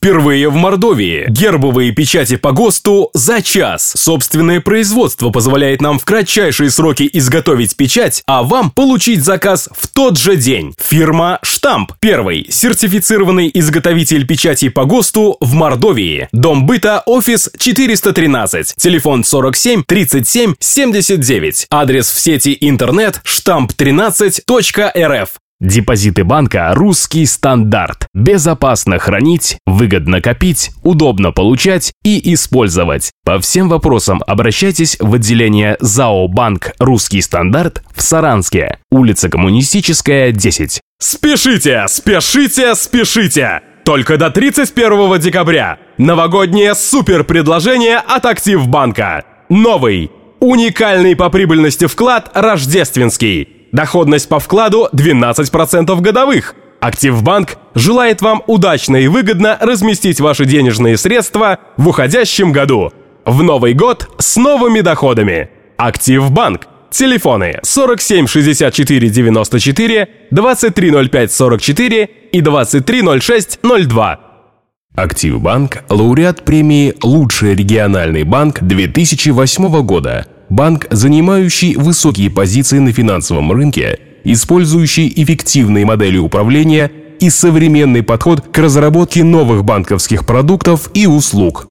Впервые в Мордовии. Гербовые печати по ГОСТу за час. Собственное производство позволяет нам в кратчайшие сроки изготовить печать, а вам получить заказ в тот же день. Фирма «Штамп». Первый сертифицированный изготовитель печати по ГОСТу в Мордовии. Дом быта, офис 413. Телефон 47 37 79. Адрес в сети интернет штамп13.рф. Депозиты банка «Русский стандарт». Безопасно хранить, выгодно копить, удобно получать и использовать. По всем вопросам обращайтесь в отделение ЗАО «Банк Русский стандарт» в Саранске, улица Коммунистическая, 10. Спешите, спешите, спешите! Только до 31 декабря. Новогоднее суперпредложение от Активбанка. Новый, уникальный по прибыльности вклад рождественский. Доходность по вкладу 12% годовых. Активбанк желает вам удачно и выгодно разместить ваши денежные средства в уходящем году. В Новый год с новыми доходами. Активбанк. Телефоны 47 64 94, 23 05 44 и 23 06 02. Активбанк – лауреат премии «Лучший региональный банк» 2008 года. Банк, занимающий высокие позиции на финансовом рынке, использующий эффективные модели управления и современный подход к разработке новых банковских продуктов и услуг.